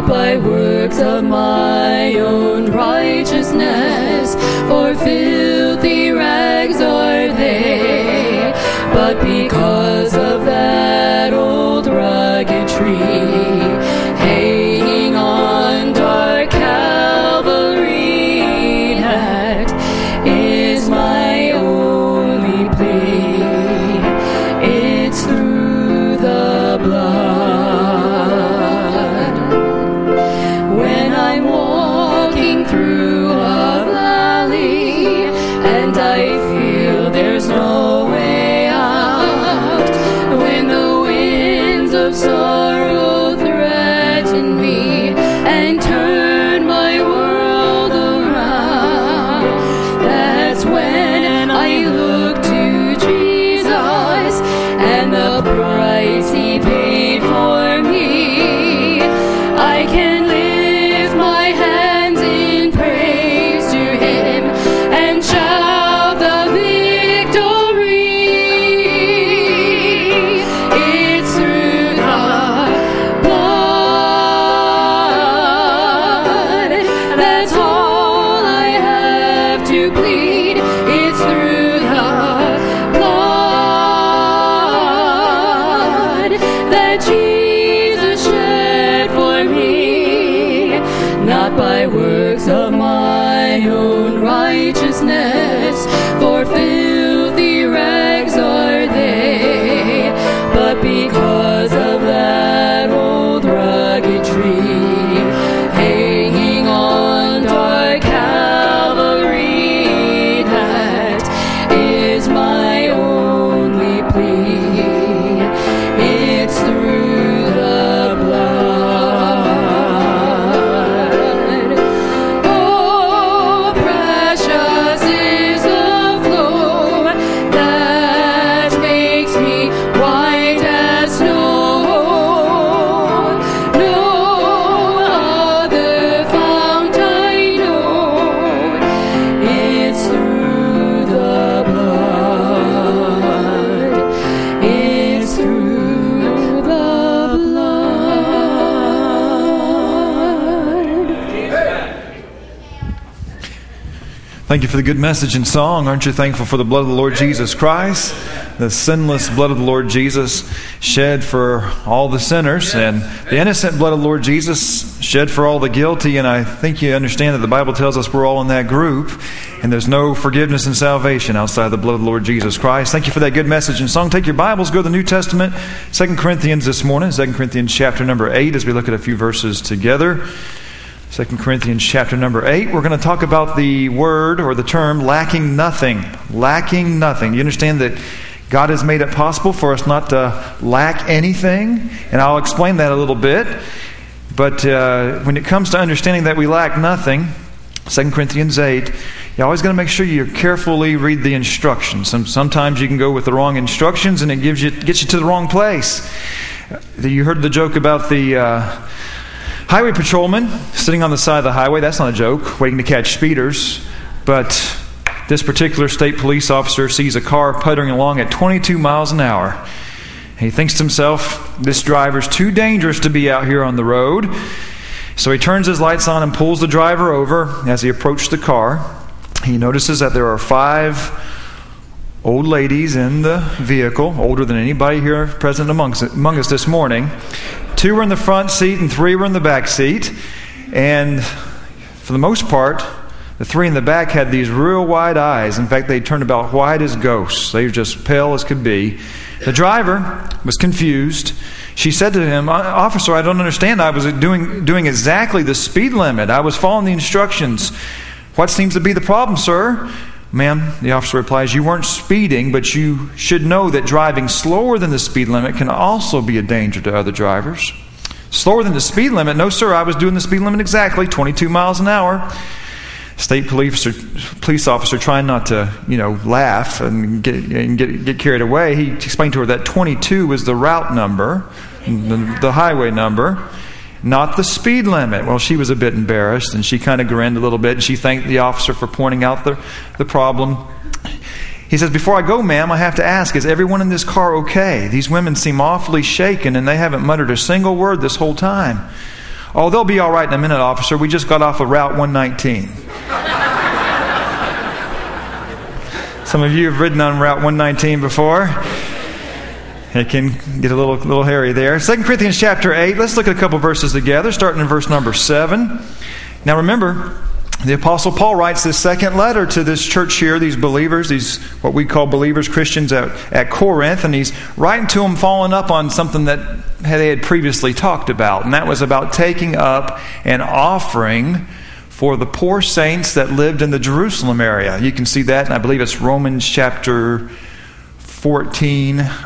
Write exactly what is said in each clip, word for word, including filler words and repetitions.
by works of my own righteousness, for filthy rags are they, but because of that old rugged tree, hanging on dark Calvary, that is my only plea. It's through the blood. When I'm walking through a valley and I feel there's no way out, when the winds of sorrow threaten me and turn my world around, that's when I look to Jesus and the price He paid for me. I can lift my hands in praise to Him and shout the victory. It's through the blood. That's all I have to plead. It's through the blood that Jesus shed for me, not by works of my own righteousness, for filthy rags are they, but because of that old rugged tree, hanging on dark Calvary, that is my only plea. It's through the blood. Oh, precious is the flow that makes me white as snow. No other fount I know. It's through the blood. It's through the blood. Thank you for the good message and song. Aren't you thankful for the blood of the Lord Jesus Christ? The sinless blood of the Lord Jesus shed for all the sinners, and the innocent blood of the Lord Jesus shed for all the guilty. And I think you understand that the Bible tells us we're all in that group, and there's no forgiveness and salvation outside the blood of the Lord Jesus Christ. Thank you for that good message and song. Take your Bibles, go to the New Testament, Second Corinthians this morning, Second Corinthians chapter number eight, as we look at a few verses together. Second Corinthians chapter number eight. We're going to talk about the word or the term lacking nothing. Lacking nothing. You understand that God has made it possible for us not to lack anything, and I'll explain that a little bit. But uh, when it comes to understanding that we lack nothing, Second Corinthians eight, you always got to make sure you carefully read the instructions. Some, sometimes you can go with the wrong instructions, and it gives you gets you to the wrong place. You heard the joke about the Uh, highway patrolman sitting on the side of the highway. That's not a joke, waiting to catch speeders. But this particular state police officer sees a car puttering along at twenty-two miles an hour. He thinks to himself, this driver's too dangerous to be out here on the road. So he turns his lights on and pulls the driver over. As he approached the car, he notices that there are five old ladies in the vehicle, older than anybody here present amongst, among us this morning. Two were in the front seat and three were in the back seat. And for the most part, the three in the back had these real wide eyes. In fact, they turned about white as ghosts. They were just pale as could be. The driver was confused. She said to him, "Officer, I don't understand. I was doing doing exactly the speed limit. I was following the instructions. What seems to be the problem, sir?" "Ma'am," the officer replies, "you weren't speeding, but you should know that driving slower than the speed limit can also be a danger to other drivers." "Slower than the speed limit? No, sir, I was doing the speed limit exactly, twenty-two miles an hour. State police police officer, trying not to, you know, laugh and get and get, get carried away, he explained to her that twenty-two was the route number, the, the highway number, not the speed limit. Well, she was a bit embarrassed, and she kind of grinned a little bit, and she thanked the officer for pointing out the, the problem. He says, "Before I go, ma'am, I have to ask, is everyone in this car okay? These women seem awfully shaken, and they haven't muttered a single word this whole time." Oh, they'll be all right in a minute, officer. We just got off of Route one nineteen. Some of you have ridden on Route one nineteen before. It can get a little little hairy there. Second Corinthians chapter eight. Let's look at a couple verses together, starting in verse number seven. Now remember, the Apostle Paul writes this second letter to this church here, these believers, these what we call believers, Christians at, at Corinth, and he's writing to them following up on something that they had previously talked about, and that was about taking up an offering for the poor saints that lived in the Jerusalem area. You can see that, and I believe it's Romans chapter fourteen. Oh,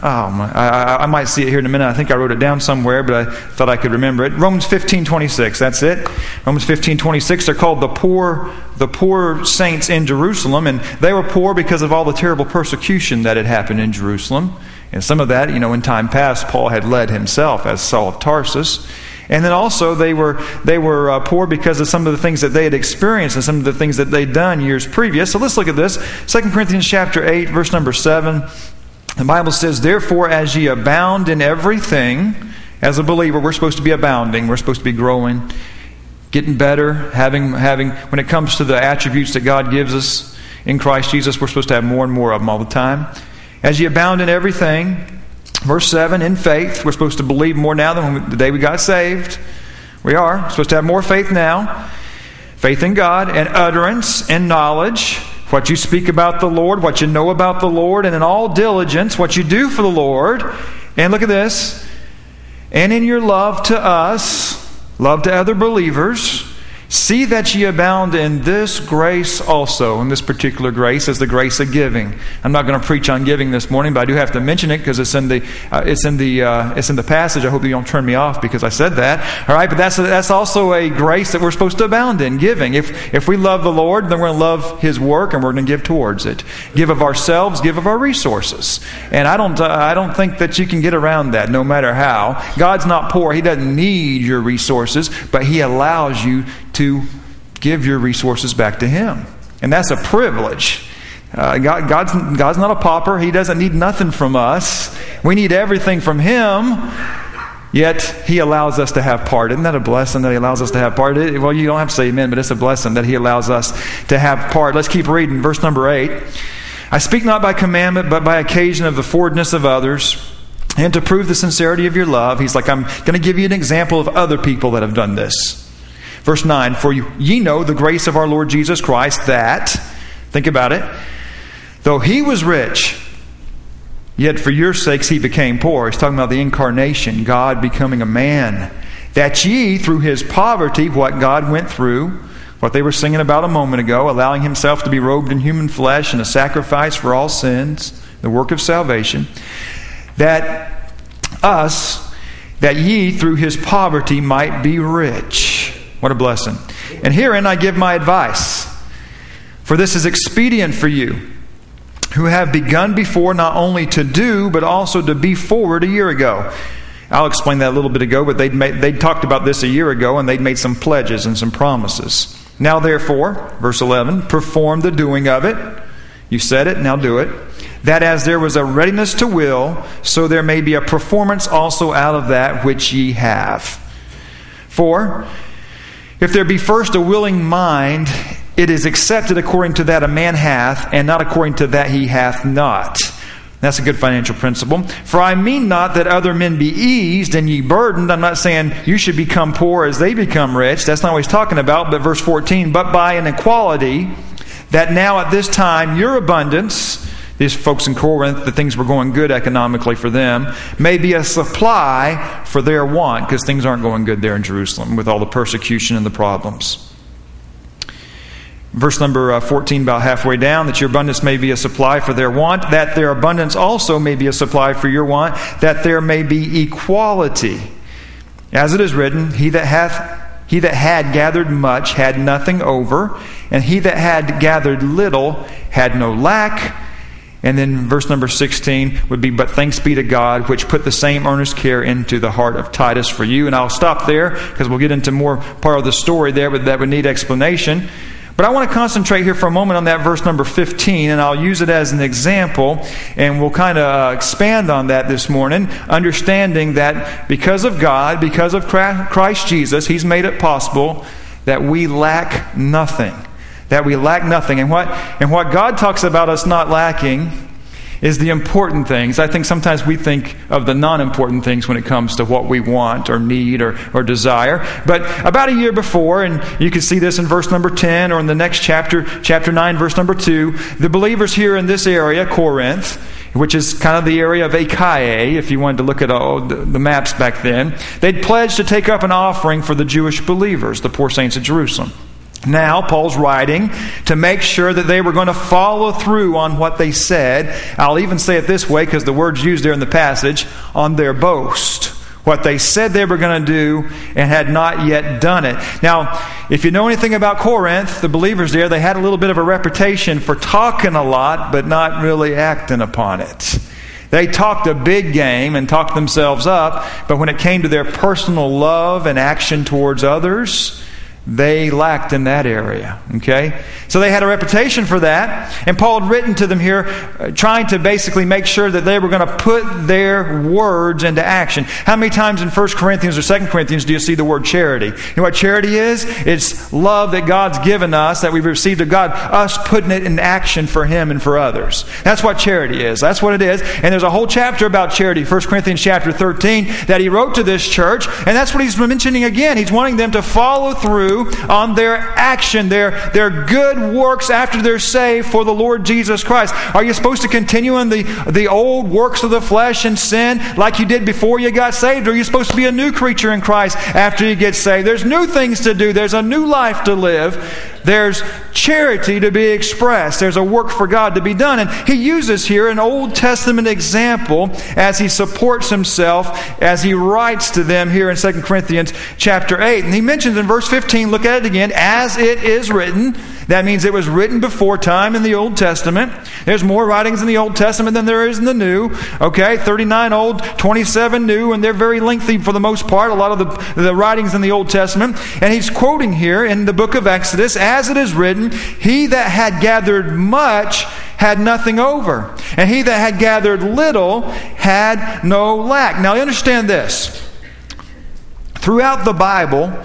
I, I might see it here in a minute. I think I wrote it down somewhere, but I thought I could remember it. Romans fifteen twenty-six. That's it. Romans fifteen twenty-six. They're called the poor, the poor saints in Jerusalem, and they were poor because of all the terrible persecution that had happened in Jerusalem. And some of that, you know, in time past, Paul had led himself as Saul of Tarsus. And then also they were they were uh, poor because of some of the things that they had experienced and some of the things that they'd done years previous. So let's look at this. Second Corinthians chapter eight, verse number seven. The Bible says, "Therefore, as ye abound in everything," as a believer, we're supposed to be abounding. We're supposed to be growing, getting better, having having when it comes to the attributes that God gives us in Christ Jesus, we're supposed to have more and more of them all the time. As ye abound in everything. Verse seven, in faith. We're supposed to believe more now than when we, the day we got saved. We are. We're supposed to have more faith now. Faith in God and utterance and knowledge. What you speak about the Lord, what you know about the Lord, and in all diligence, what you do for the Lord. And look at this. And in your love to us, love to other believers, see that ye abound in this grace also. And this particular grace is the grace of giving. I'm not going to preach on giving this morning, but I do have to mention it because it's in the uh, it's in the uh, it's in the passage. I hope you don't turn me off because I said that. All right, but that's that's also a grace that we're supposed to abound in, giving. If if we love the Lord, then we're going to love His work and we're going to give towards it. Give of ourselves, give of our resources. And I don't uh, I don't think that you can get around that, no matter how. God's not poor; He doesn't need your resources, but He allows you to give your resources back to Him. And that's a privilege. Uh, God, God's, God's not a pauper. He doesn't need nothing from us. We need everything from Him. Yet He allows us to have part. Isn't that a blessing that He allows us to have part? It, well, you don't have to say amen, but it's a blessing that He allows us to have part. Let's keep reading. Verse number eight. "I speak not by commandment, but by occasion of the forwardness of others, and to prove the sincerity of your love." He's like, I'm going to give you an example of other people that have done this. Verse nine, "For ye know the grace of our Lord Jesus Christ, that," think about it, "though He was rich, yet for your sakes He became poor." He's talking about the incarnation, God becoming a man. "That ye, through His poverty," what God went through, what they were singing about a moment ago, allowing Himself to be robed in human flesh and a sacrifice for all sins, the work of salvation, "that us, that ye through His poverty might be rich." What a blessing. "And herein I give my advice. For this is expedient for you, who have begun before not only to do, but also to be forward a year ago." I'll explain that a little bit ago, but they'd, made, they'd talked about this a year ago, and they'd made some pledges and some promises. "Now therefore," verse eleven, "perform the doing of it." You said it, now do it. "That as there was a readiness to will, so there may be a performance also out of that which ye have. For if there be first a willing mind, it is accepted according to that a man hath, and not according to that he hath not." That's a good financial principle. "For I mean not that other men be eased and ye burdened." I'm not saying you should become poor as they become rich. That's not what he's talking about. But verse fourteen, "But by an equality, that now at this time your abundance," these folks in Corinth, the things were going good economically for them, "may be a supply for their want," because things aren't going good there in Jerusalem with all the persecution and the problems. Verse number fourteen, about halfway down, "That your abundance may be a supply for their want, that their abundance also may be a supply for your want, that there may be equality. As it is written, he that hath He that had gathered much had nothing over, and he that had gathered little had no lack." And then verse number sixteen would be, "But thanks be to God, which put the same earnest care into the heart of Titus for you." And I'll stop there because we'll get into more part of the story there, but that would need explanation. But I want to concentrate here for a moment on that verse number fifteen, and I'll use it as an example, and we'll kind of uh, expand on that this morning, understanding that because of God, because of Christ Jesus, He's made it possible that we lack nothing. That we lack nothing. And what, and what God talks about us not lacking is the important things. I think sometimes we think of the non-important things when it comes to what we want or need or, or desire. But about a year before, and you can see this in verse number ten or in the next chapter, chapter nine, verse number two, the believers here in this area, Corinth, which is kind of the area of Achaia, if you wanted to look at all the maps back then, they'd pledged to take up an offering for the Jewish believers, the poor saints of Jerusalem. Now, Paul's writing to make sure that they were going to follow through on what they said. I'll even say it this way because the word's used there in the passage, on their boast. What they said they were going to do and had not yet done it. Now, if you know anything about Corinth, the believers there, they had a little bit of a reputation for talking a lot but not really acting upon it. They talked a big game and talked themselves up, but when it came to their personal love and action towards others, they lacked in that area. Okay? So they had a reputation for that. And Paul had written to them here uh, trying to basically make sure that they were going to put their words into action. How many times in First Corinthians or Second Corinthians do you see the word charity? You know what charity is? It's love that God's given us, that we've received of God, us putting it in action for Him and for others. That's what charity is. That's what it is. And there's a whole chapter about charity, First Corinthians chapter thirteen, that he wrote to this church. And that's what he's mentioning again. He's wanting them to follow through on their action, their, their good works after they're saved for the Lord Jesus Christ. Are you supposed to continue in the, the old works of the flesh and sin like you did before you got saved? Or are you supposed to be a new creature in Christ after you get saved? There's new things to do. There's a new life to live. There's charity to be expressed. There's a work for God to be done. And he uses here an Old Testament example as he supports himself, as he writes to them here in Second Corinthians chapter eight. And he mentions in verse fifteen, look at it again, as it is written. That means it was written before time in the Old Testament. There's more writings in the Old Testament than there is in the New. Okay, thirty-nine Old, twenty-seven New, and they're very lengthy for the most part, a lot of the, the writings in the Old Testament. And he's quoting here in the book of Exodus, as it is written, he that had gathered much had nothing over, and he that had gathered little had no lack. Now understand this. Throughout the Bible,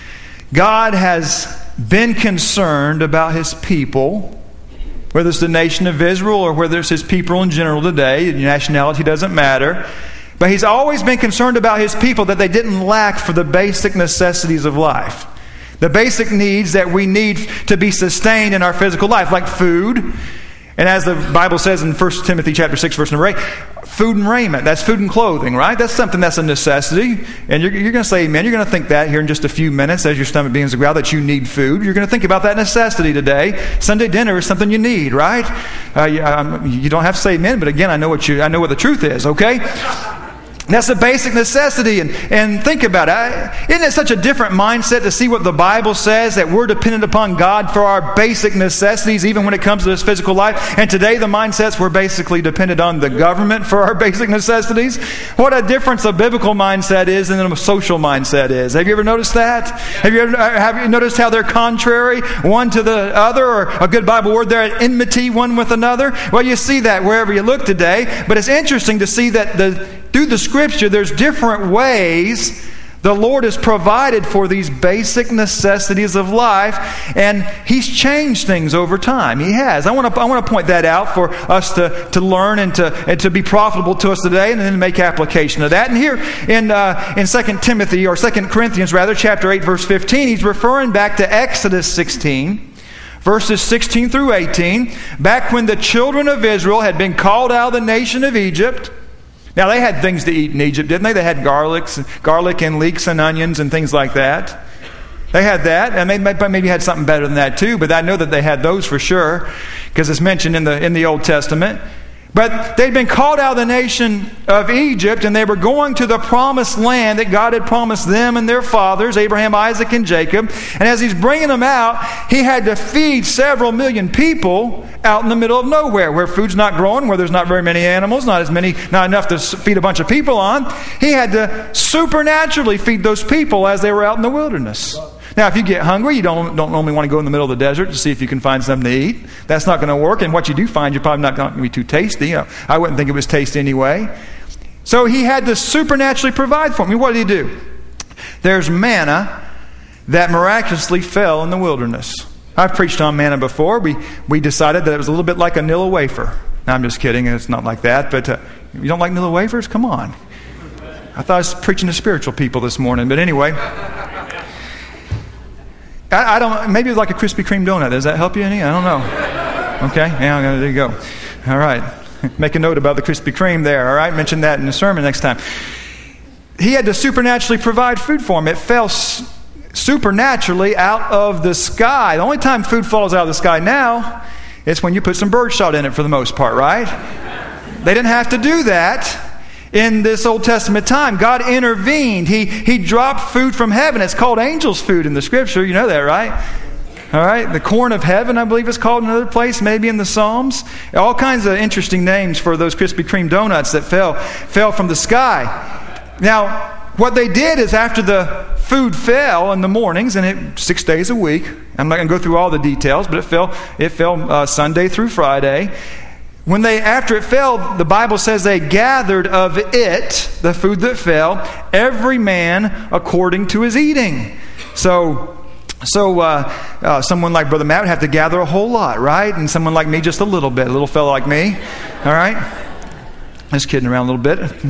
God has been concerned about His people, whether it's the nation of Israel or whether it's His people in general today. Nationality doesn't matter. But He's always been concerned about His people, that they didn't lack for the basic necessities of life. The basic needs that we need to be sustained in our physical life, like food. And as the Bible says in First Timothy chapter six, verse number eight, food and raiment. That's food and clothing, right? That's something that's a necessity. And you're, you're going to say amen. You're going to think that here in just a few minutes as your stomach begins to growl that you need food. You're going to think about that necessity today. Sunday dinner is something you need, right? Uh, you, um, you don't have to say amen, but again, I know what you, I know what the truth is, okay? That's a basic necessity. And, and think about it. Isn't it such a different mindset to see what the Bible says, that we're dependent upon God for our basic necessities, even when it comes to this physical life? And today the mindset's we're basically dependent on the government for our basic necessities. What a difference a biblical mindset is and a social mindset is. Have you ever noticed that? Have you ever have you noticed how they're contrary one to the other? Or a good Bible word, they're at enmity one with another? Well, you see that wherever you look today. But it's interesting to see that the through the Scripture, there's different ways the Lord has provided for these basic necessities of life, and He's changed things over time. He has. I want to I want to point that out for us to, to learn and to and to be profitable to us today, and then make application of that. And here in uh, in Second Timothy or Second Corinthians rather, chapter eight, verse fifteen, he's referring back to Exodus sixteen. Verses sixteen through eighteen, back when the children of Israel had been called out of the nation of Egypt. Now, they had things to eat in Egypt, didn't they? They had garlics, garlic and leeks and onions and things like that. They had that, and they maybe had something better than that too, but I know that they had those for sure, because it's mentioned in the in the Old Testament. But they'd been called out of the nation of Egypt, and they were going to the promised land that God had promised them and their fathers, Abraham, Isaac, and Jacob. And as He's bringing them out, He had to feed several million people out in the middle of nowhere, where food's not growing, where there's not very many animals, not as many, not enough to feed a bunch of people on. He had to supernaturally feed those people as they were out in the wilderness. Now, if you get hungry, you don't, don't normally want to go in the middle of the desert to see if you can find something to eat. That's not going to work. And what you do find, you're probably not going to be too tasty. You know, I wouldn't think it was tasty anyway. So he had to supernaturally provide for me. What did he do? There's manna that miraculously fell in the wilderness. I've preached on manna before. We we decided that it was a little bit like a Nilla wafer. Now, I'm just kidding. It's not like that. But uh, you don't like Nilla wafers? Come on. I thought I was preaching to spiritual people this morning. But anyway, I, I don't. Maybe it's like a Krispy Kreme donut. Does that help you any? I don't know. Okay. Yeah. There you go. All right. Make a note about the Krispy Kreme there. All right. Mention that in the sermon next time. He had to supernaturally provide food for him. It fell s- supernaturally out of the sky. The only time food falls out of the sky now is when you put some birdshot in it for the most part, right? They didn't have to do that in this Old Testament time. God intervened. He, he dropped food from heaven. It's called angels' food in the Scripture. You know that, right? All right. The corn of heaven, I believe it's called in another place, maybe in the Psalms. All kinds of interesting names for those Krispy Kreme donuts that fell, fell from the sky. Now, what they did is after the food fell in the mornings, and it six days a week. I'm not going to go through all the details, but it fell. It fell uh, Sunday through Friday. When they, after it fell, the Bible says they gathered of it, the food that fell, every man according to his eating. So, so uh, uh, someone like Brother Matt would have to gather a whole lot, right? And someone like me just a little bit, a little fellow like me. All right, just kidding around a little bit.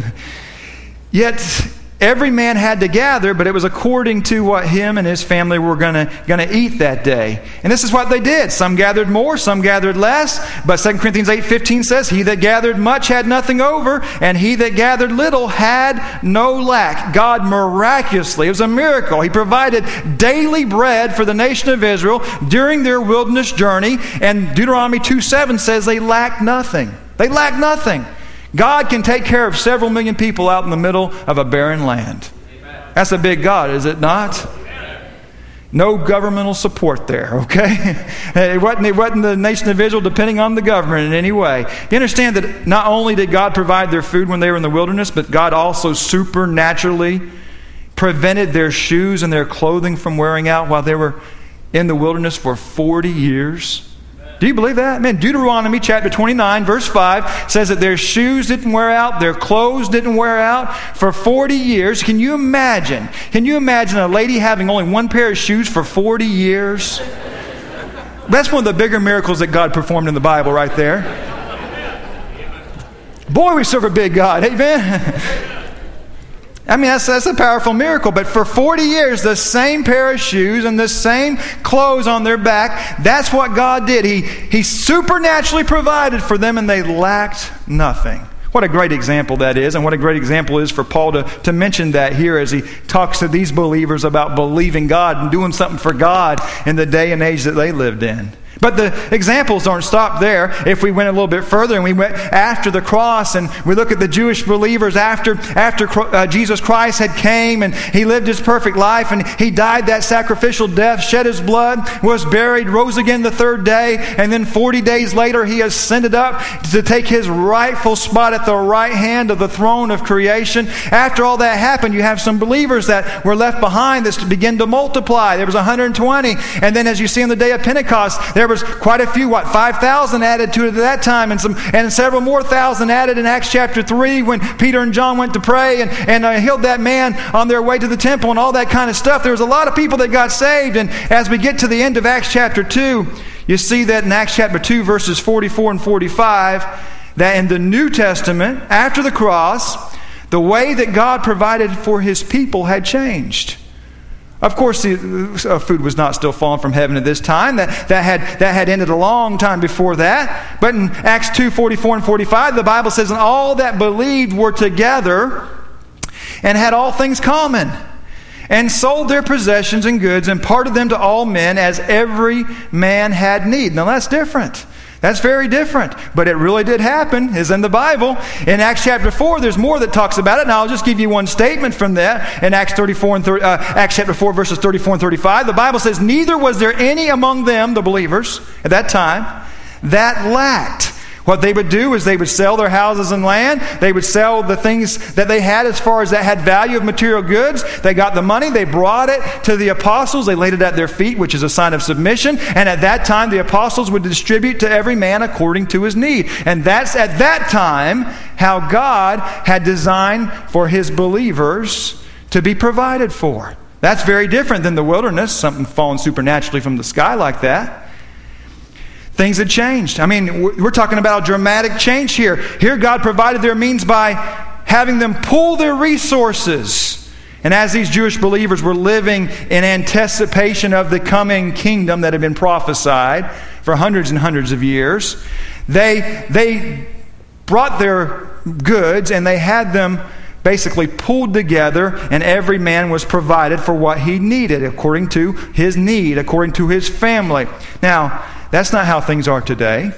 Yet every man had to gather, but it was according to what him and his family were going to going to eat that day. And this is what they did. Some gathered more, some gathered less. But Second Corinthians eight fifteen says, he that gathered much had nothing over, and he that gathered little had no lack. God miraculously, it was a miracle. He provided daily bread for the nation of Israel during their wilderness journey. And Deuteronomy two seven says they lacked nothing. They lacked nothing. God can take care of several million people out in the middle of a barren land. That's a big God, is it not? No governmental support there, okay? It wasn't, it wasn't the nation of Israel depending on the government in any way. You understand that not only did God provide their food when they were in the wilderness, but God also supernaturally prevented their shoes and their clothing from wearing out while they were in the wilderness for forty years. Do you believe that? Man, Deuteronomy chapter twenty-nine, verse five says that their shoes didn't wear out, their clothes didn't wear out for forty years. Can you imagine? Can you imagine a lady having only one pair of shoes for forty years? That's one of the bigger miracles that God performed in the Bible right there. Boy, we serve a big God. Amen. I mean, that's, that's a powerful miracle. But for forty years, the same pair of shoes and the same clothes on their back, that's what God did. He, he supernaturally provided for them, and they lacked nothing. What a great example that is, and what a great example it is for Paul to, to mention that here as he talks to these believers about believing God and doing something for God in the day and age that they lived in. But the examples don't stop there. If we went a little bit further and we went after the cross and we look at the Jewish believers after after uh, Jesus Christ had came and he lived his perfect life and he died that sacrificial death, shed his blood, was buried, rose again the third day, and then forty days later he ascended up to take his rightful spot at the right hand of the throne of creation. After all that happened, you have some believers that were left behind that began to multiply. There was one hundred twenty, and then as you see on the day of Pentecost, there was quite a few, what, five thousand added to it at that time, and some, and several more thousand added in Acts chapter three when Peter and John went to pray and, and uh, healed that man on their way to the temple and all that kind of stuff. There was a lot of people that got saved, and as we get to the end of Acts chapter two, you see that in Acts chapter two, verses forty-four and forty-five, that in the New Testament, after the cross, the way that God provided for his people had changed. Of course, the uh, food was not still falling from heaven at this time. That, that, had, that had ended a long time before that. But in Acts two, forty-four and forty-five, the Bible says, and all that believed were together and had all things common, and sold their possessions and goods and parted them to all men as every man had need. Now that's different. That's very different. But it really did happen, is in the Bible. In Acts chapter four, there's more that talks about it. And I'll just give you one statement from that. In Acts thirty-four and thirty, uh, Acts chapter four, verses thirty-four and thirty-five, the Bible says, neither was there any among them, the believers, at that time, that lacked. What they would do is they would sell their houses and land. They would sell the things that they had as far as that had value of material goods. They got the money. They brought it to the apostles. They laid it at their feet, which is a sign of submission. And at that time, the apostles would distribute to every man according to his need. And that's at that time how God had designed for his believers to be provided for. That's very different than the wilderness, something falling supernaturally from the sky like that. Things had changed. I mean, we're talking about a dramatic change here. Here God provided their means by having them pool their resources. And as these Jewish believers were living in anticipation of the coming kingdom that had been prophesied for hundreds and hundreds of years, they, they brought their goods and they had them basically pulled together, and every man was provided for what he needed according to his need, according to his family. Now, that's not how things are today.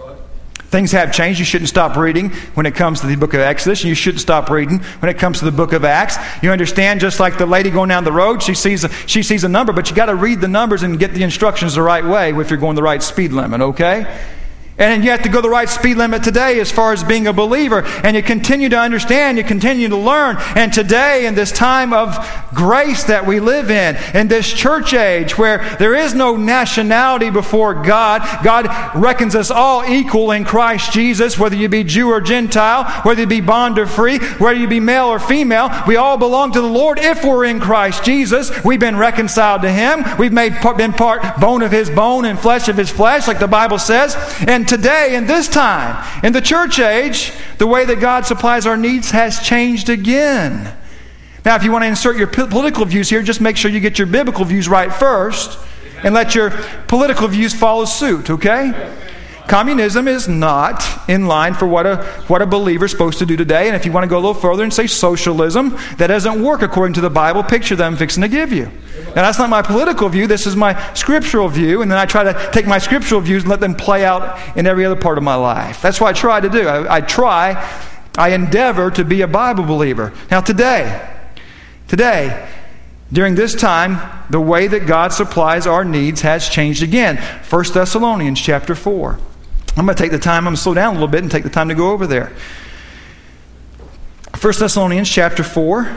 Things have changed. You shouldn't stop reading when it comes to the book of Exodus. You shouldn't stop reading when it comes to the book of Acts. You understand, just like the lady going down the road, she sees a, she sees a number, but you got to read the numbers and get the instructions the right way if you're going the right speed limit, okay? And you have to go the right speed limit today as far as being a believer. And you continue to understand, you continue to learn. And today, in this time of grace that we live in, in this church age where there is no nationality before God, God reckons us all equal in Christ Jesus, whether you be Jew or Gentile, whether you be bond or free, whether you be male or female. We all belong to the Lord if we're in Christ Jesus. We've been reconciled to Him. We've made been part bone of His bone and flesh of His flesh, like the Bible says. And today, in this time, in the church age, the way that God supplies our needs has changed again. Now, if you want to insert your political views here, just make sure you get your biblical views right first and let your political views follow suit, okay? Communism is not in line for what a what a believer is supposed to do today. And if you want to go a little further and say socialism, that doesn't work according to the Bible picture that I'm fixing to give you. Now, that's not my political view. This is my scriptural view. And then I try to take my scriptural views and let them play out in every other part of my life. That's what I try to do. I, I try, I endeavor to be a Bible believer. Now, today, today, during this time, the way that God supplies our needs has changed again. First Thessalonians chapter four. I'm going to take the time, I'm going to slow down a little bit and take the time to go over there. First Thessalonians chapter four.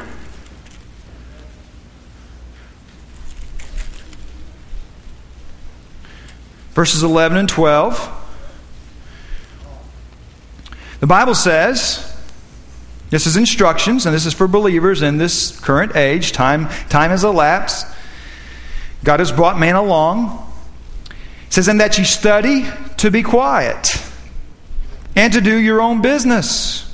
Verses eleven and twelve. The Bible says, this is instructions, and this is for believers in this current age. Time, time has elapsed. God has brought man along. It says, and that ye study to be quiet, and to do your own business,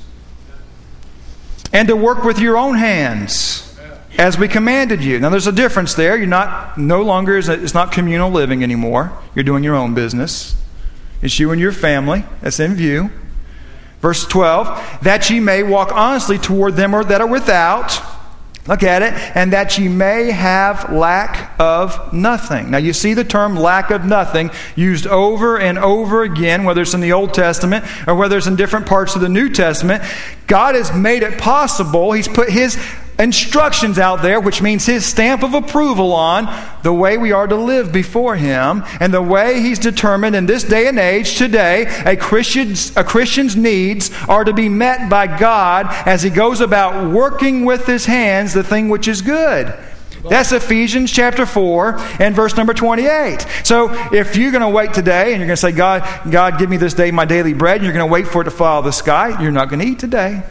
and to work with your own hands, as we commanded you. Now, there's a difference there. You're not, no longer, is it's not communal living anymore. You're doing your own business. It's you and your family. That's in view. Verse twelve, that ye may walk honestly toward them that are without. Look at it. And that ye may have lack of nothing. Now, you see the term lack of nothing used over and over again, whether it's in the Old Testament or whether it's in different parts of the New Testament. God has made it possible. He's put His instructions out there, which means His stamp of approval on the way we are to live before Him, and the way He's determined in this day and age today a Christian's, a Christian's needs are to be met by God as he goes about working with his hands the thing which is good. That's Ephesians chapter four and verse number twenty-eight. So if you're going to wait today and you're going to say, God, God, give me this day my daily bread, and you're going to wait for it to fall out of the sky, you're not going to eat today.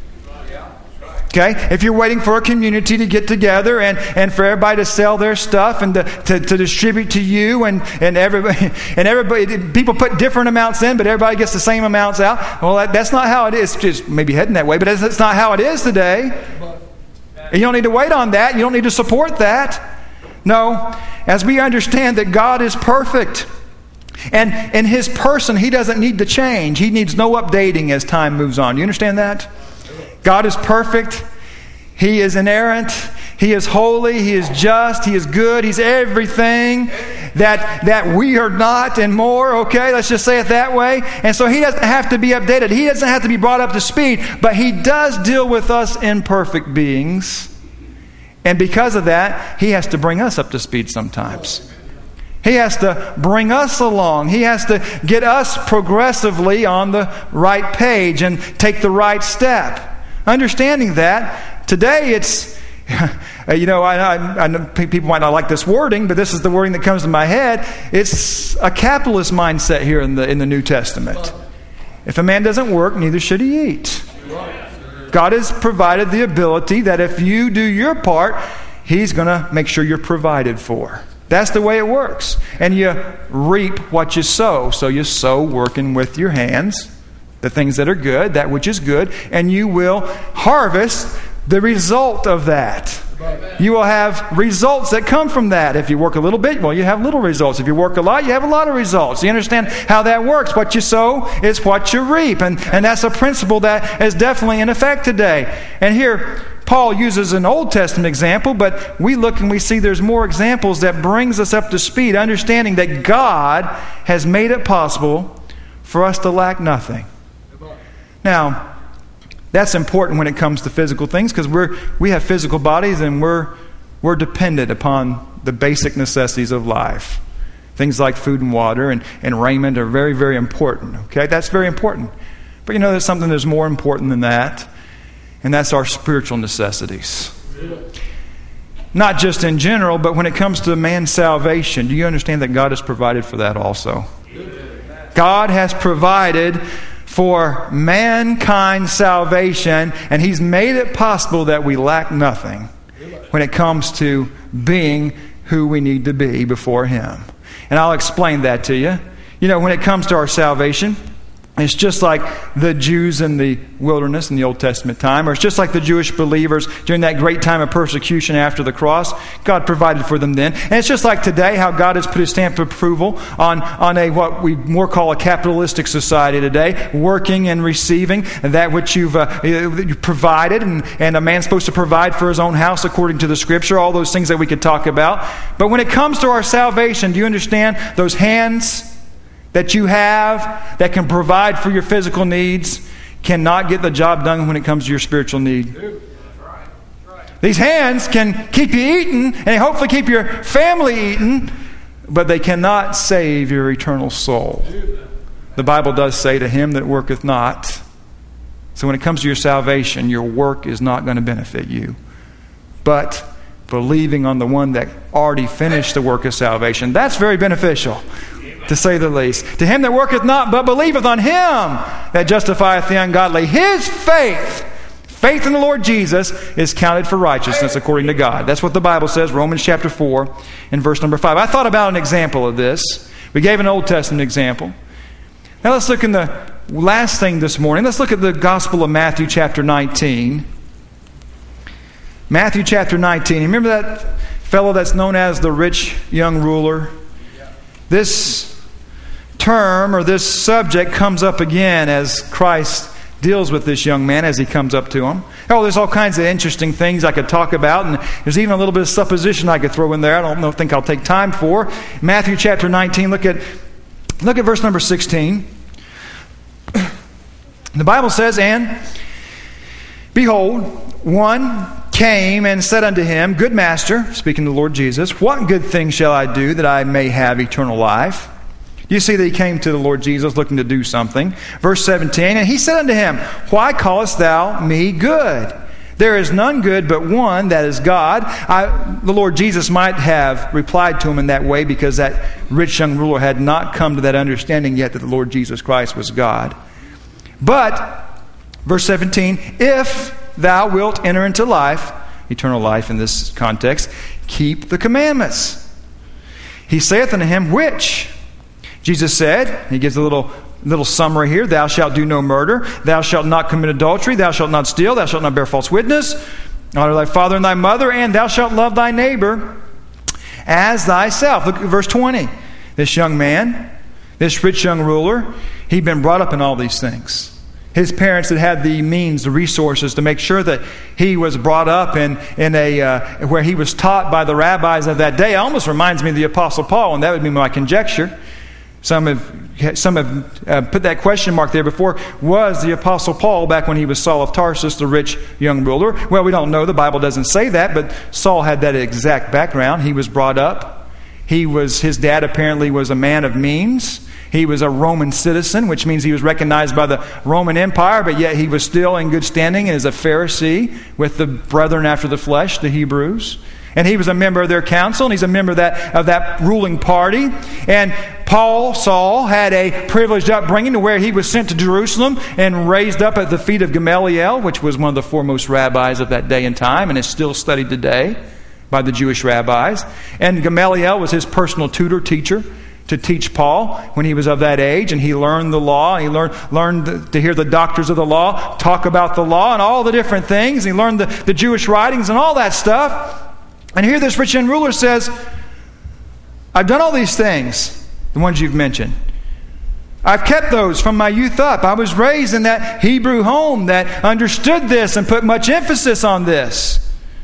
Okay? If you're waiting for a community to get together and, and for everybody to sell their stuff and to, to, to distribute to you, and, and everybody and everybody people put different amounts in, but everybody gets the same amounts out. Well, that, that's not how it is. Just maybe heading that way, but that's, that's not how it is today. And you don't need to wait on that. You don't need to support that. No. As we understand that God is perfect, and in His person, He doesn't need to change. He needs no updating as time moves on. You understand that? God is perfect. He is inerrant. He is holy. He is just. He is good. He's everything that, that we are not and more. Okay, let's just say it that way. And so He doesn't have to be updated. He doesn't have to be brought up to speed. But He does deal with us imperfect beings. And because of that, He has to bring us up to speed sometimes. He has to bring us along. He has to get us progressively on the right page and take the right step. Understanding that, today it's, you know, I, I, I know people might not like this wording, but this is the wording that comes to my head. It's a capitalist mindset here in the in the New Testament. If a man doesn't work, neither should he eat. God has provided the ability that if you do your part, He's going to make sure you're provided for. That's the way it works. And you reap what you sow. So you sow working with your hands, the things that are good, that which is good, and you will harvest the result of that. You will have results that come from that. If you work a little bit, well, you have little results. If you work a lot, you have a lot of results. You understand how that works. What you sow is what you reap. And, and that's a principle that is definitely in effect today. And here, Paul uses an Old Testament example, but we look and we see there's more examples that brings us up to speed, understanding that God has made it possible for us to lack nothing. Now, that's important when it comes to physical things, because we're we have physical bodies and we're we're dependent upon the basic necessities of life. Things like food and water and, and raiment are very, very important. Okay, that's very important. But you know, there's something that's more important than that, and that's our spiritual necessities. Not just in general, but when it comes to man's salvation, do you understand that God has provided for that also? God has provided for mankind's salvation, and He's made it possible that we lack nothing when it comes to being who we need to be before Him. And I'll explain that to you. You know, when it comes to our salvation, it's just like the Jews in the wilderness in the Old Testament time, or it's just like the Jewish believers during that great time of persecution after the cross. God provided for them then. And it's just like today, how God has put His stamp of approval on, on a what we more call a capitalistic society today, working and receiving that which you've uh, you provided, and, and a man's supposed to provide for his own house according to the Scripture, all those things that we could talk about. But when it comes to our salvation, do you understand those hands that you have that can provide for your physical needs cannot get the job done when it comes to your spiritual need? These hands can keep you eating and hopefully keep your family eating, but they cannot save your eternal soul. The Bible does say, to him that worketh not. So when it comes to your salvation, your work is not going to benefit you. But believing on the one that already finished the work of salvation, that's very beneficial, to say the least. To him that worketh not, but believeth on Him that justifieth the ungodly, his faith, faith in the Lord Jesus, is counted for righteousness according to God. That's what the Bible says, Romans chapter four and verse number five. I thought about an example of this. We gave an Old Testament example. Now let's look in the last thing this morning. Let's look at the Gospel of Matthew chapter nineteen. Matthew chapter nineteen. Remember that fellow that's known as the rich young ruler? This term or this subject comes up again as Christ deals with this young man as He comes up to him. Oh, there's all kinds of interesting things I could talk about, and there's even a little bit of supposition I could throw in there. I don't know, think I'll take time for. Matthew chapter nineteen, look at look at verse number sixteen. The Bible says, "And behold, one came and said unto him, Good master," speaking to the Lord Jesus, "what good thing shall I do that I may have eternal life?" You see that he came to the Lord Jesus looking to do something. Verse seventeen, "And he said unto him, Why callest thou me good? There is none good but one, that is God." I, the Lord Jesus might have replied to him in that way because that rich young ruler had not come to that understanding yet that the Lord Jesus Christ was God. But, verse seventeen, "If thou wilt enter into life," eternal life in this context, "keep the commandments." He saith unto him, "Which?" Jesus said, he gives a little little summary here, "Thou shalt do no murder, thou shalt not commit adultery, thou shalt not steal, thou shalt not bear false witness, honor thy father and thy mother, and thou shalt love thy neighbor as thyself." Look at verse twenty. This young man, this rich young ruler, he'd been brought up in all these things. His parents had had the means, the resources to make sure that he was brought up in, in a uh, where he was taught by the rabbis of that day. It almost reminds me of the Apostle Paul, and that would be my conjecture. Some have some have uh, put that question mark there before. Was the Apostle Paul, back when he was Saul of Tarsus, the rich young ruler? Well, we don't know. The Bible doesn't say that, but Saul had that exact background. He was brought up. He was, his dad apparently was a man of means. He was a Roman citizen, which means he was recognized by the Roman Empire, but yet he was still in good standing as a Pharisee with the brethren after the flesh, the Hebrews. And he was a member of their council, and he's a member of that, of that ruling party. And Paul, Saul, had a privileged upbringing to where he was sent to Jerusalem and raised up at the feet of Gamaliel, which was one of the foremost rabbis of that day and time, and is still studied today by the Jewish rabbis. And Gamaliel was his personal tutor, teacher, to teach Paul when he was of that age, and he learned the law. He learned learned to hear the doctors of the law talk about the law and all the different things. He learned the, the Jewish writings and all that stuff. And here this rich young ruler says, I've done all these things, the ones you've mentioned. I've kept those from my youth up. I was raised in that Hebrew home that understood this and put much emphasis on this.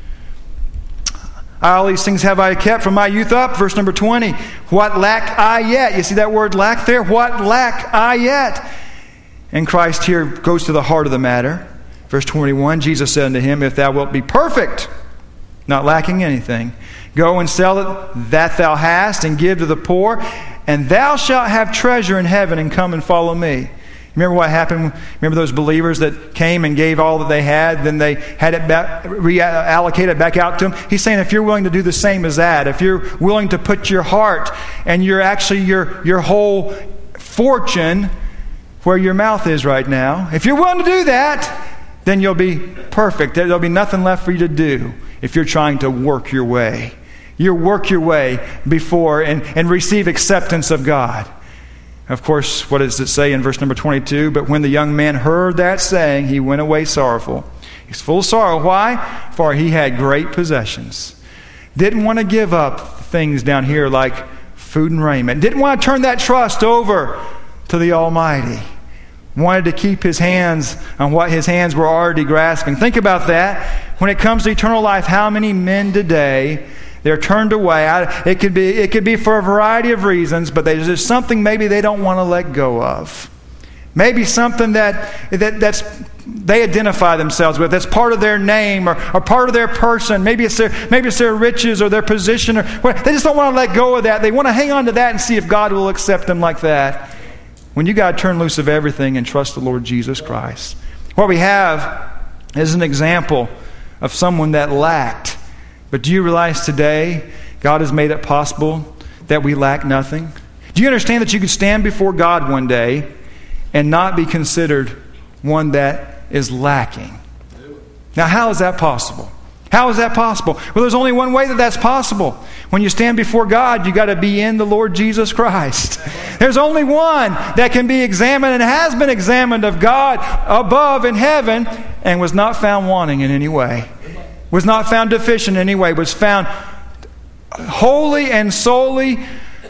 All these things have I kept from my youth up. Verse number twenty. What lack I yet? You see that word lack there? What lack I yet? And Christ here goes to the heart of the matter. Verse twenty-one, Jesus said unto him, if thou wilt be perfect, not lacking anything, go and sell it that thou hast and give to the poor, and thou shalt have treasure in heaven, and come and follow me. Remember what happened? Remember those believers that came and gave all that they had, then they had it back, reallocated back out to them? He's saying if you're willing to do the same as that, if you're willing to put your heart and your actually your your whole fortune where your mouth is right now, if you're willing to do that, then you'll be perfect. There'll be nothing left for you to do if you're trying to work your way. You work your way before and, and receive acceptance of God. Of course, what does it say in verse number twenty-two? But when the young man heard that saying, he went away sorrowful. He's full of sorrow. Why? For he had great possessions. Didn't want to give up things down here like food and raiment. Didn't want to turn that trust over to the Almighty. Wanted to keep his hands on what his hands were already grasping. Think about that. When it comes to eternal life, how many men today, they're turned away? It could be, it could be for a variety of reasons, but there's just something maybe they don't want to let go of. Maybe something that, that that's they identify themselves with. That's part of their name or, or part of their person. Maybe it's their maybe it's their riches or their position. Or they just don't want to let go of that. They want to hang on to that and see if God will accept them like that. When you got to turn loose of everything and trust the Lord Jesus Christ. What we have is an example of someone that lacked. But do you realize today God has made it possible that we lack nothing? Do you understand that you could stand before God one day and not be considered one that is lacking? Now, how is that possible? How is that possible? Well, there's only one way that that's possible. When you stand before God, you got to be in the Lord Jesus Christ. There's only one that can be examined and has been examined of God above in heaven and was not found wanting in any way. Was not found deficient in any way. Was found wholly and solely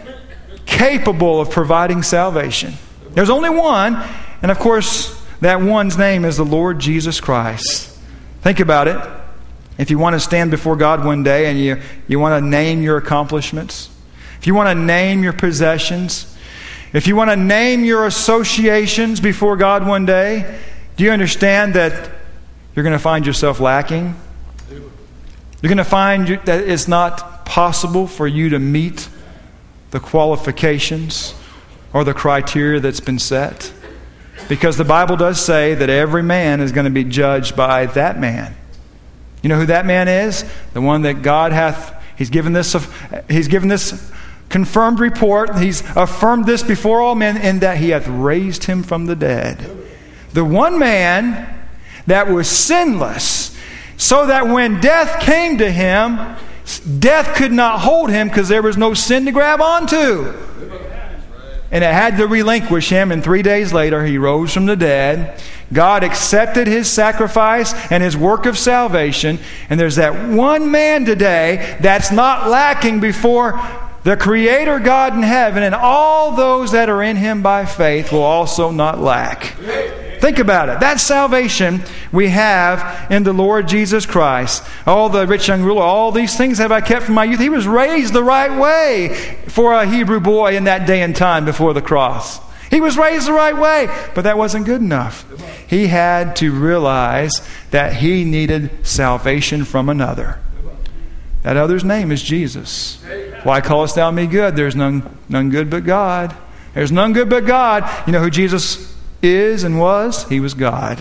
capable of providing salvation. There's only one, and of course, that one's name is the Lord Jesus Christ. Think about it. If you want to stand before God one day and you, you want to name your accomplishments, if you want to name your possessions, if you want to name your associations before God one day, do you understand that you're going to find yourself lacking? You're going to find that it's not possible for you to meet the qualifications or the criteria that's been set. Because the Bible does say that every man is going to be judged by that man. You know who that man is? The one that God hath, He's given this, He's given this confirmed report. He's affirmed this before all men, in that He hath raised Him from the dead. The one man that was sinless, so that when death came to him, death could not hold him because there was no sin to grab onto. And it had to relinquish him, and three days later he rose from the dead. God accepted His sacrifice and His work of salvation. And there's that one man today that's not lacking before the Creator God in heaven, and all those that are in Him by faith will also not lack. Think about it. That salvation we have in the Lord Jesus Christ. Oh, the rich young ruler, all these things have I kept from my youth. He was raised the right way for a Hebrew boy in that day and time before the cross. He was raised the right way, but that wasn't good enough. He had to realize that he needed salvation from another. That other's name is Jesus. Why callest thou me good? There's none, none good but God. There's none good but God. You know who Jesus is and was? He was God.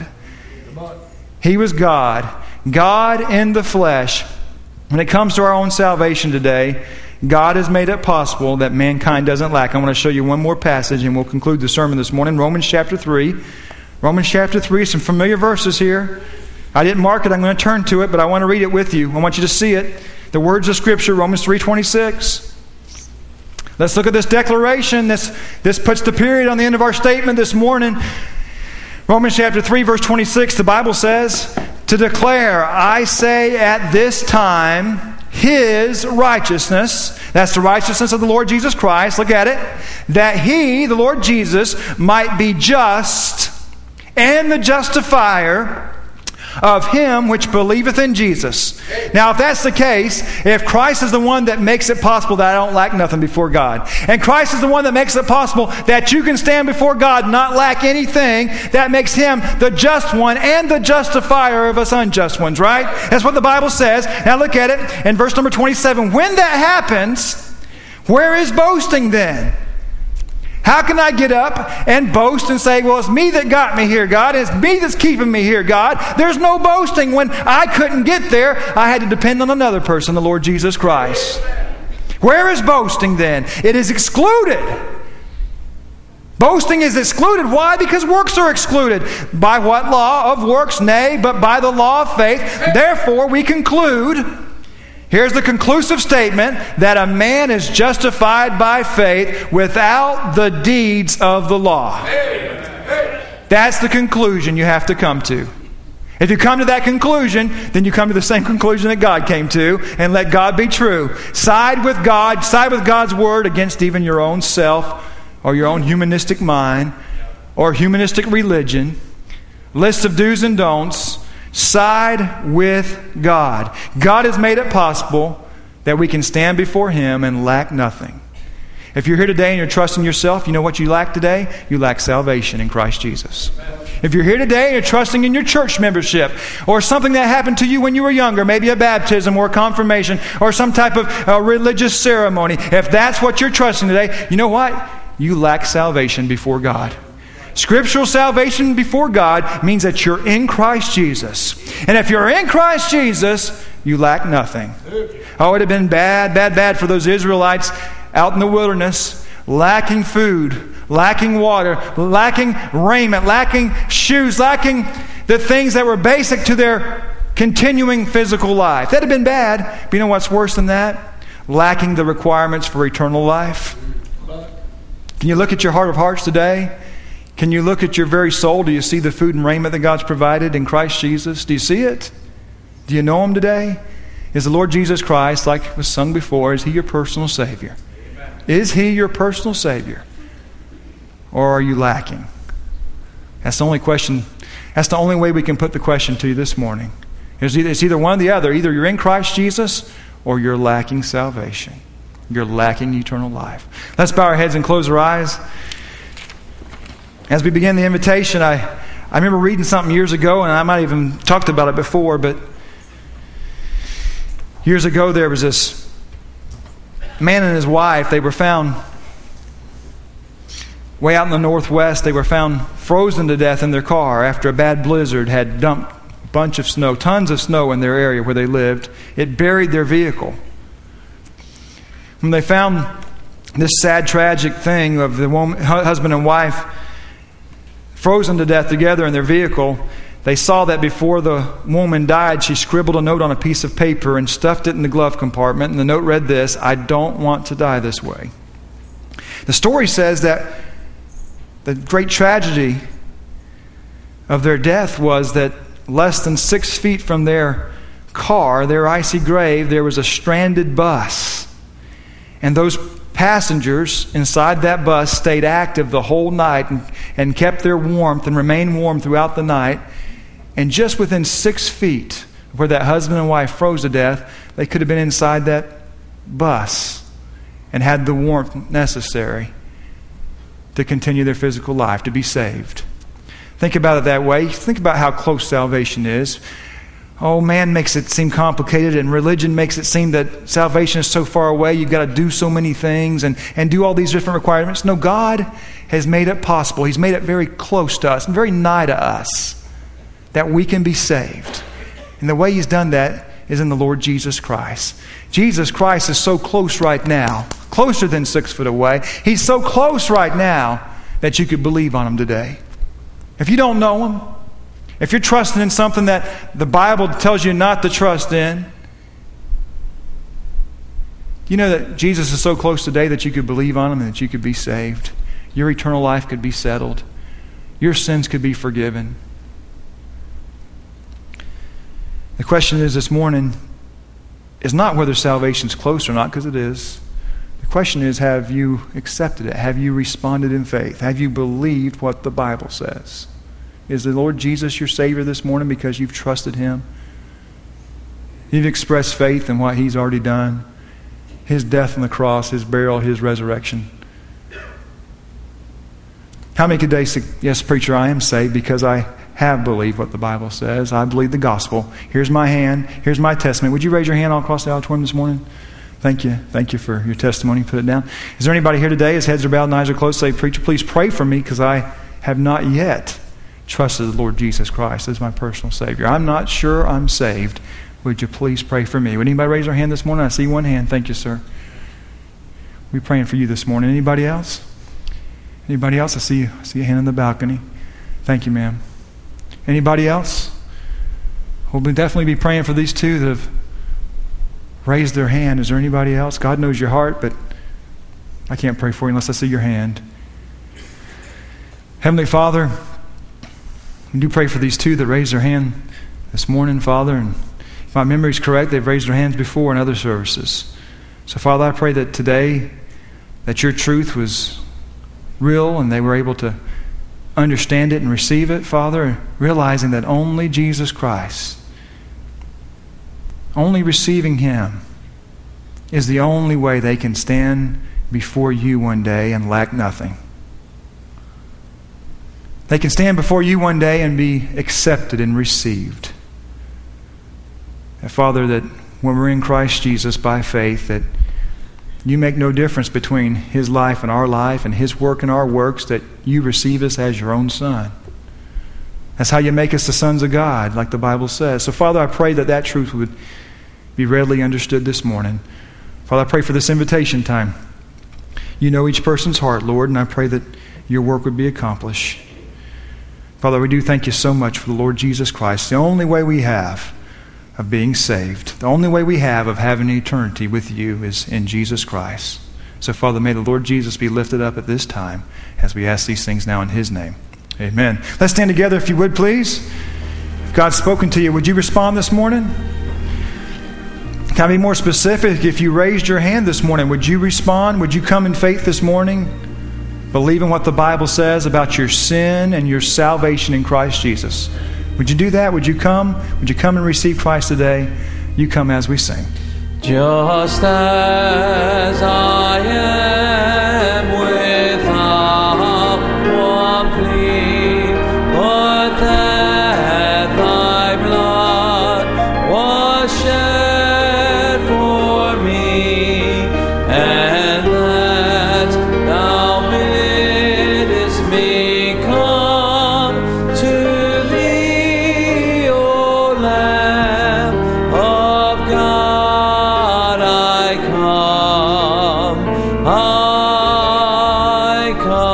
He was God. God in the flesh. When it comes to our own salvation today, God has made it possible that mankind doesn't lack. I want to show you one more passage and we'll conclude the sermon this morning. Romans chapter three. Romans chapter three, some familiar verses here. I didn't mark it. I'm going to turn to it, but I want to read it with you. I want you to see it. The words of Scripture, Romans three twenty-six. Let's look at this declaration. This, this puts the period on the end of our statement this morning. Romans chapter three, verse twenty-six, the Bible says, to declare, I say at this time, His righteousness, that's the righteousness of the Lord Jesus Christ, look at it, that He, the Lord Jesus, might be just and the justifier of him which believeth in Jesus. Now, if that's the case, if Christ is the one that makes it possible that I don't lack nothing before God, and Christ is the one that makes it possible that you can stand before God and not lack anything, that makes Him the just one and the justifier of us unjust ones, right? That's what the Bible says. Now look at it in verse number twenty-seven. When that happens, where is boasting then? How can I get up and boast and say, well, it's me that got me here, God. It's me that's keeping me here, God. There's no boasting. When I couldn't get there, I had to depend on another person, the Lord Jesus Christ. Where is boasting then? It is excluded. Boasting is excluded. Why? Because works are excluded. By what law? Of works? Nay, but by the law of faith. Therefore, we conclude... Here's the conclusive statement that a man is justified by faith without the deeds of the law. That's the conclusion you have to come to. If you come to that conclusion, then you come to the same conclusion that God came to, and let God be true. Side with God, side with God's Word against even your own self or your own humanistic mind or humanistic religion. List of do's and don'ts. Side with God. God has made it possible that we can stand before Him and lack nothing. If you're here today and you're trusting yourself, you know what you lack today? You lack salvation in Christ Jesus. If you're here today and you're trusting in your church membership or something that happened to you when you were younger, maybe a baptism or a confirmation or some type of uh, religious ceremony, if that's what you're trusting today, you know what? You lack salvation before God. Scriptural salvation before God means that you're in Christ Jesus. And if you're in Christ Jesus, you lack nothing. Oh, it would have been bad, bad, bad for those Israelites out in the wilderness, lacking food, lacking water, lacking raiment, lacking shoes, lacking the things that were basic to their continuing physical life. That would have been bad. But you know what's worse than that? Lacking the requirements for eternal life. Can you look at your heart of hearts today? Can you look at your very soul? Do you see the food and raiment that God's provided in Christ Jesus? Do you see it? Do you know Him today? Is the Lord Jesus Christ, like was sung before, is He your personal Savior? Amen. Is He your personal Savior? Or are you lacking? That's the only question. That's the only way we can put the question to you this morning. It's either, it's either one or the other. Either you're in Christ Jesus or you're lacking salvation. You're lacking eternal life. Let's bow our heads and close our eyes. As we begin the invitation, I, I remember reading something years ago, and I might have even talked about it before, but years ago there was this man and his wife. They were found way out in the northwest. They were found frozen to death in their car after a bad blizzard had dumped a bunch of snow, tons of snow in their area where they lived. It buried their vehicle. When they found this sad, tragic thing of the woman, husband and wife frozen to death together in their vehicle, they saw that before the woman died, she scribbled a note on a piece of paper and stuffed it in the glove compartment. And the note read this: I don't want to die this way. The story says that the great tragedy of their death was that less than six feet from their car, their icy grave, there was a stranded bus. And those passengers inside that bus stayed active the whole night and, and kept their warmth and remained warm throughout the night. And just within six feet of where that husband and wife froze to death, they could have been inside that bus and had the warmth necessary to continue their physical life, to be saved. Think about it that way. Think about how close salvation is. Oh, man makes it seem complicated, and religion makes it seem that salvation is so far away, you've got to do so many things and, and do all these different requirements. No, God has made it possible. He's made it very close to us, very nigh to us, that we can be saved. And the way He's done that is in the Lord Jesus Christ. Jesus Christ is so close right now, closer than six foot away. He's so close right now that you could believe on Him today. If you don't know Him, if you're trusting in something that the Bible tells you not to trust in, you know that Jesus is so close today that you could believe on Him and that you could be saved. Your eternal life could be settled. Your sins could be forgiven. The question is this morning is not whether salvation's close or not, because it is. The question is, have you accepted it? Have you responded in faith? Have you believed what the Bible says? Is the Lord Jesus your Savior this morning because you've trusted Him? You've expressed faith in what He's already done. His death on the cross, His burial, His resurrection. How many today say, yes, preacher, I am saved because I have believed what the Bible says. I believe the gospel. Here's my hand. Here's my testimony. Would you raise your hand all across the auditorium this morning? Thank you. Thank you for your testimony. Put it down. Is there anybody here today, his heads are bowed and eyes are closed, say, preacher, please pray for me because I have not yet trusted the Lord Jesus Christ as my personal Savior. I'm not sure I'm saved. Would you please pray for me? Would anybody raise their hand this morning? I see one hand. Thank you, sir. We're praying for you this morning. Anybody else? Anybody else? I see you. I see a hand in the balcony. Thank you, ma'am. Anybody else? We'll definitely be praying for these two that have raised their hand. Is there anybody else? God knows your heart, but I can't pray for you unless I see your hand. Heavenly Father, we do pray for these two that raised their hand this morning, Father. And if my memory is correct, they've raised their hands before in other services. So, Father, I pray that today that your truth was real and they were able to understand it and receive it, Father, realizing that only Jesus Christ, only receiving Him, is the only way they can stand before you one day and lack nothing. They can stand before you one day and be accepted and received. And Father, that when we're in Christ Jesus by faith, that you make no difference between His life and our life and His work and our works, that you receive us as your own Son. That's how you make us the sons of God, like the Bible says. So, Father, I pray that that truth would be readily understood this morning. Father, I pray for this invitation time. You know each person's heart, Lord, and I pray that your work would be accomplished. Father, we do thank you so much for the Lord Jesus Christ, the only way we have of being saved. The only way we have of having eternity with you is in Jesus Christ. So, Father, may the Lord Jesus be lifted up at this time as we ask these things now in His name. Amen. Let's stand together if you would, please. If God's spoken to you, would you respond this morning? Can I be more specific? If you raised your hand this morning, would you respond? Would you come in faith this morning, believing what the Bible says about your sin and your salvation in Christ Jesus? Would you do that? Would you come? Would you come and receive Christ today? You come as we sing. Just as I am without one plea, but that thy blood was shed for me, and that thou biddest me come to thee, O Lamb of God, I come, I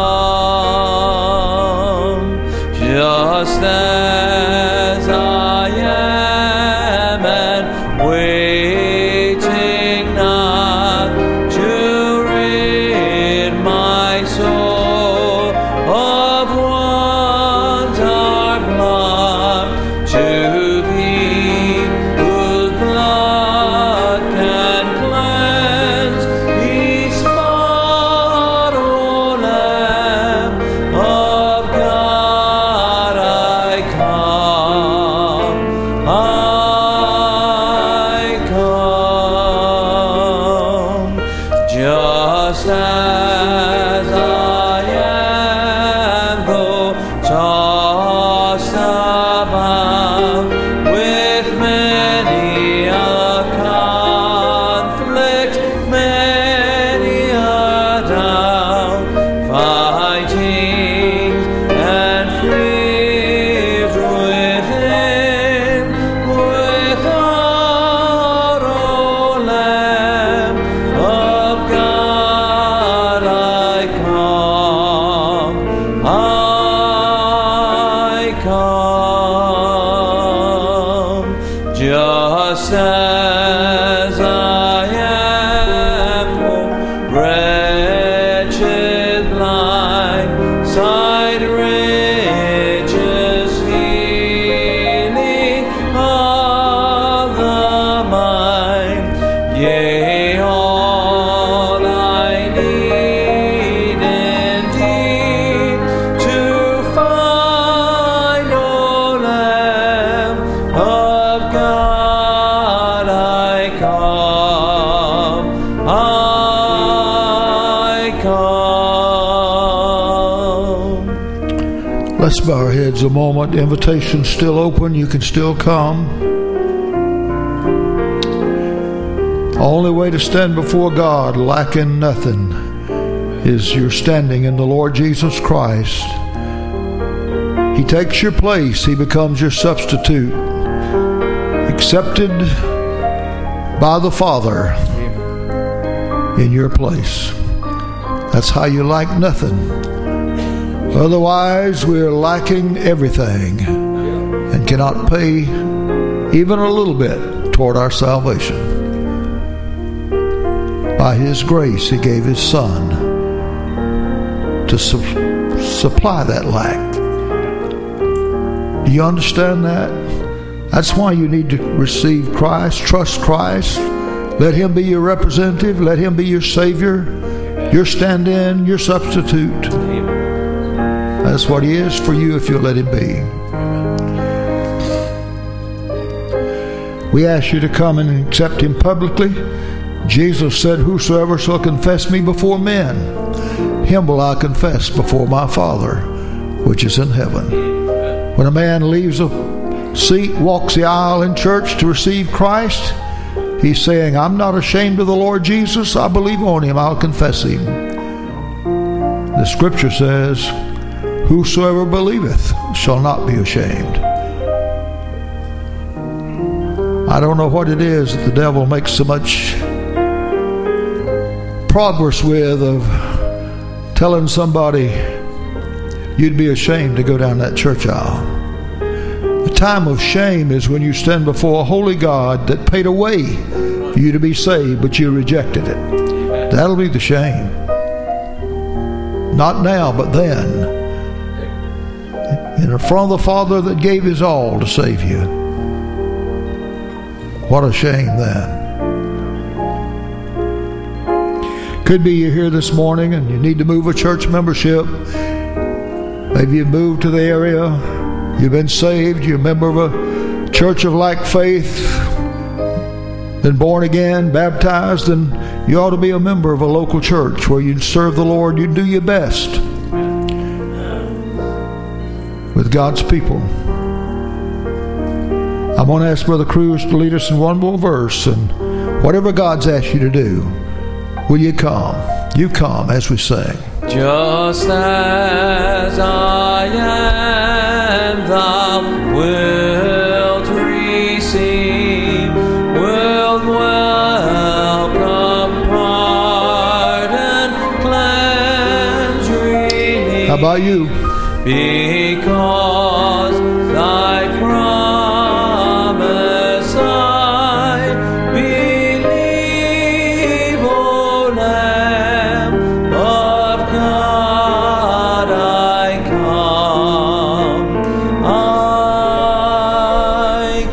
come, just as I am, and waiting not to rid my soul of want or blood, to thee whose blood can cleanse each spot, O Lamb of God, I come. Just as I am poor, wretched, blind, sight, riches, healing of the mind, yea, all I need in thee to find, O Lamb of God, I come, I come. Let's bow our heads a moment. The invitation's still open. You can still come. Only way to stand before God lacking nothing is you're standing in the Lord Jesus Christ. He takes your place. He becomes your substitute, accepted by the Father in your place. That's how you lack nothing. Otherwise, we're lacking everything and cannot pay even a little bit toward our salvation. By His grace, He gave His Son to su- supply that lack. Do you understand that? That's why you need to receive Christ, trust Christ. Let Him be your representative. Let Him be your Savior, your stand-in, your substitute. That's what He is for you if you'll let Him be. We ask you to come and accept Him publicly. Jesus said, whosoever shall confess me before men, him will I confess before my Father, which is in heaven. When a man leaves a seat, walks the aisle in church to receive Christ, he's saying, I'm not ashamed of the Lord Jesus. I believe on Him. I'll confess Him. The scripture says, whosoever believeth shall not be ashamed. I don't know what it is that the devil makes so much progress with of telling somebody you'd be ashamed to go down that church aisle. The time of shame is when you stand before a holy God that paid a way for you to be saved, but you rejected it. That'll be the shame. Not now, but then. In front of the Father that gave His all to save you. What a shame then. Could be you're here this morning and you need to move a church membership. Maybe you moved to the area. You've been saved. You're a member of a church of like faith. Been born again, baptized, and you ought to be a member of a local church where you serve the Lord. You do your best with God's people. I'm going to ask Brother Cruz to lead us in one more verse, and whatever God's asked you to do, will you come? You come as we sing. Just as I am, thou wilt receive, wilt welcome, pardon, cleanse, relieve. How about you? Because thy promise I believe, O Lamb of God, I come, I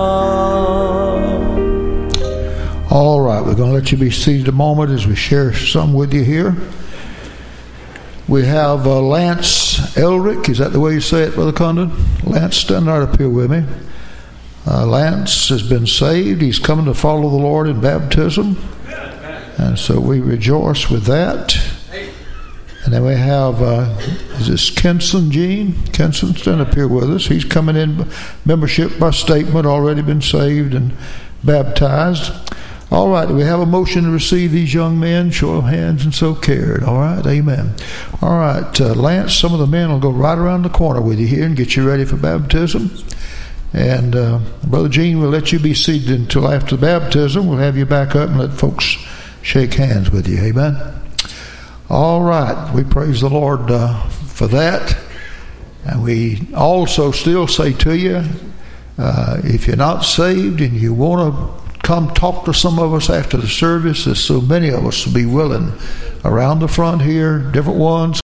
come. All right, we're going to let you be seated a moment as we share some with you here. We have uh, Lance Elric. Is that the way you say it, Brother Condon? Lance, stand right up here with me. Uh, Lance has been saved. He's coming to follow the Lord in baptism. And so we rejoice with that. And then we have, uh, is this Kenson Gene? Kenson, stand up here with us. He's coming in membership by statement, already been saved and baptized. All right, we have a motion to receive these young men. Show of hands and so carried. All right, amen. All right, uh, Lance, some of the men will go right around the corner with you here and get you ready for baptism. And uh, Brother Gene will let you be seated until after the baptism. We'll have you back up and let folks shake hands with you. Amen. All right, we praise the Lord uh, for that. And we also still say to you, Uh, if you're not saved and you want to come talk to some of us after the service, there's so many of us to be willing around the front here, different ones.